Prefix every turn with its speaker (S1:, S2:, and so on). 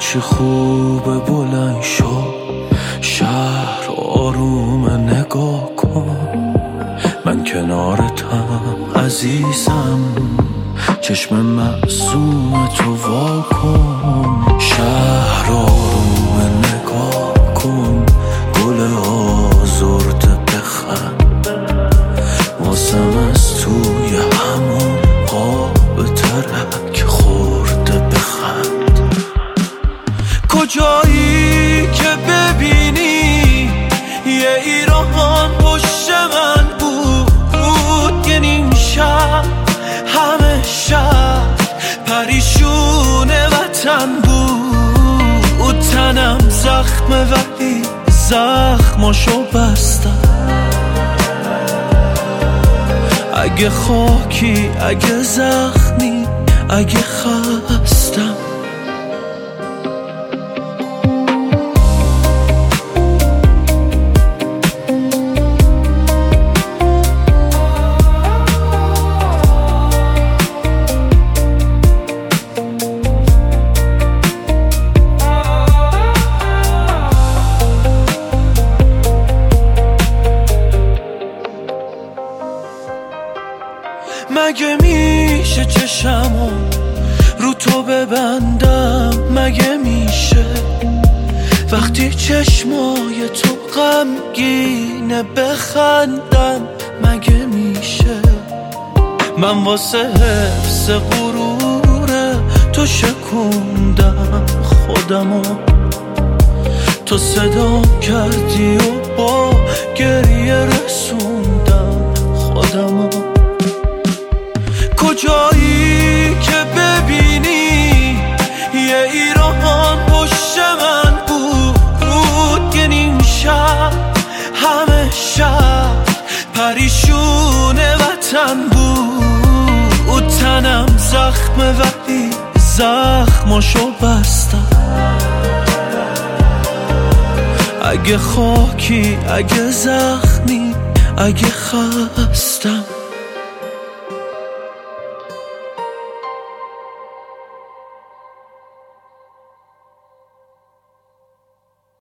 S1: چی خوبه بلند شو، شهر آروم نگاه کن، من کنارتم عزیزم، چشم معصوم تو وا کن. شهر آروم نگاه کن، گل آزرده بخند، واسم از توی همون قاب ترک خورده بخند. کجایی که ببینی یه ایران پشت من بود، یه نیم شب همه شب پریشون وطن بود. تنم زخمه ولی زخماشو بستم، اگه خاکی اگه زخمی اگه خستم. مگه میشه چشمو رو تو ببندم؟ مگه میشه وقتی چشمای تو غمگینه بخندم؟ مگه میشه من واسه حفظ غرور تو شکوندم خودمو، تو صدا کردی و با گریه رسوندم خودمو. کجایی که ببینی یه ایران پشت من بود، یه نیم شب همه شب پریشون وطن بود. تنم زخمه ولی زخماشو بستم، اگه خاکی اگه زخمی اگه خستم.